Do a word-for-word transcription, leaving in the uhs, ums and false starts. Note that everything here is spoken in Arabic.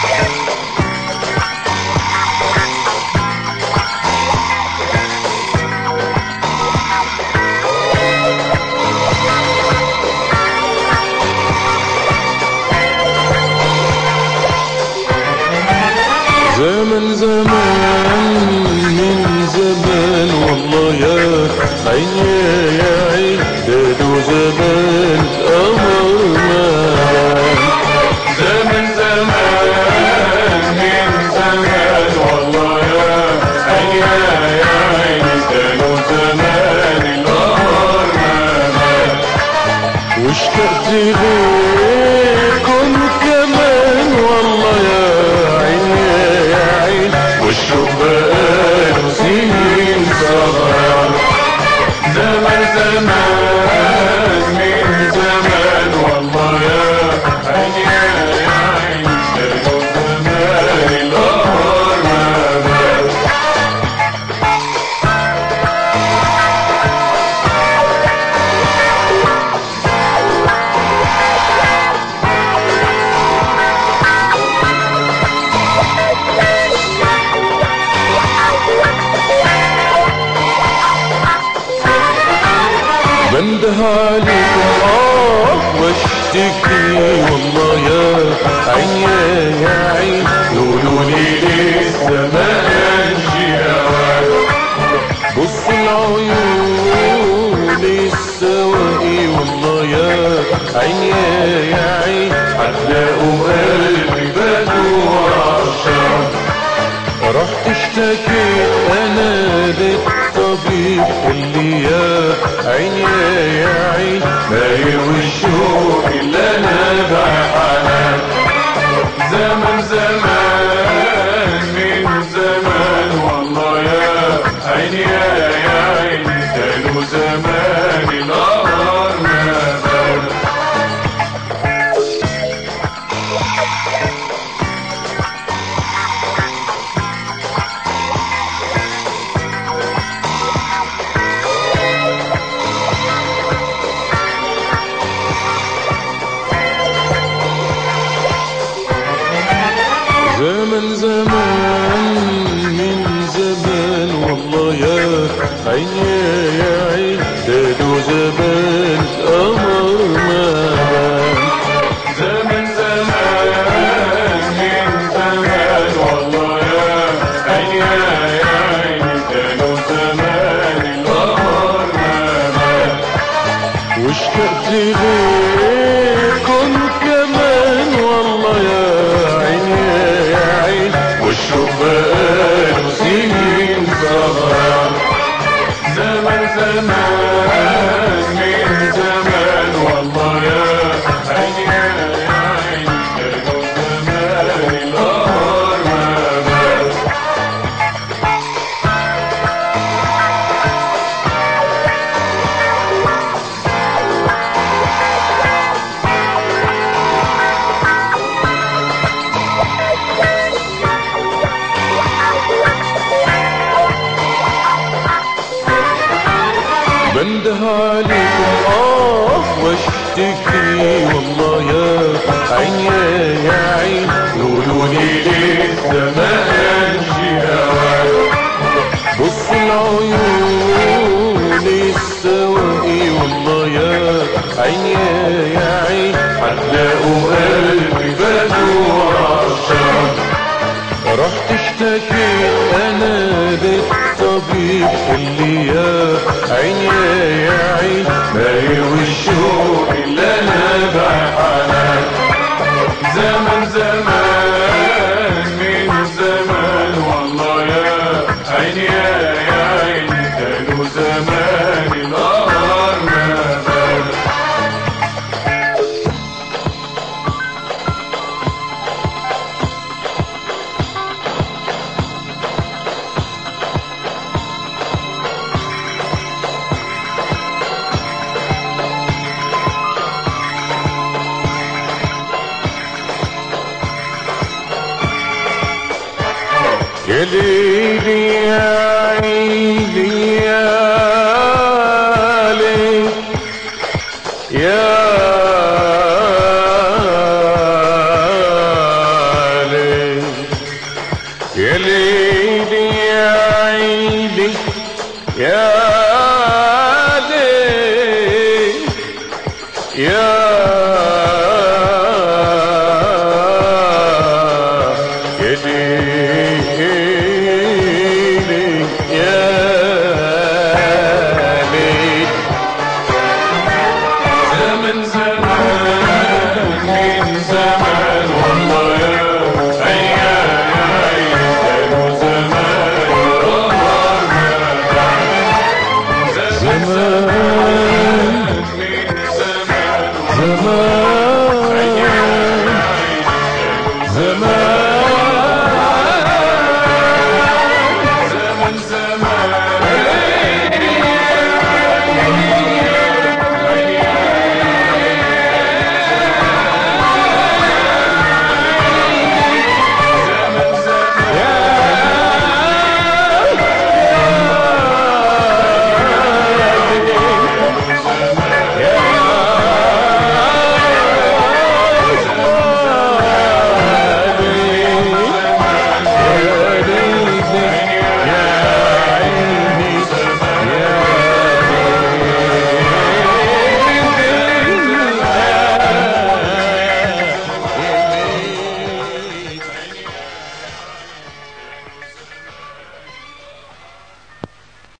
زمن زمان من زمان والله يا عيني يا عين دادو زمان قمر مان. زمن زمان من زمان والله يا عيني يا عين دادو زمان القمر مان. واشتقت ليكم كمان والله يا عيني يا عين والشوق بقاله سنين صغار. زمن زمان من زمان والله يا عيني يا عين دادو زمان القمر مان. بنده عليكم اه واشتكي والله يا عين يا عين قولوا لي لسه ما كانش اوان. بص العيون السواقي والله يا عين يا عين هتلاقوا قلبي بدو عطشان. رحت اشتكيت انا للطبيب اللي يا عين يا عين ما يوشوك الا نبع حنان. زمن زمان من زمان والله يا عيني يا عين كانوا زمان القمر نبان. زمن زمان من زمان والله يا عين يا عين دادو زمان قمر مان. زمن زمان من زمان والله يا عيني يا عين كانوا زمان القمر نبان. واشتقت ليكم كمان والله يا عين يا عين والشوق بقاله سنين صغار. زمن زمان من زمان والله يا عيني يا عين كانوا زمان القمر نبان. بنده عليكم اه واشتكي والله يا عين يا عين قولوا لي لسه ما كانش اوان. بص العيون السواقي والله يا عين يا عين هتلاقوا قلبي بدو عطشان. رحت اشتكيت انا للطبيب اللي يا عين يا عين ما يوشوك الا نبع حنان. زمن زمان من زمان والله يا عيني يا عين كانوا زمان القمر نبان. يا ليلي يا عيني يا ليل يا ليل يا ليلي يا ليل زمن زمان من زمان والله يا أيام يا عين كانوا زمان والله ما زمان من زمان زمان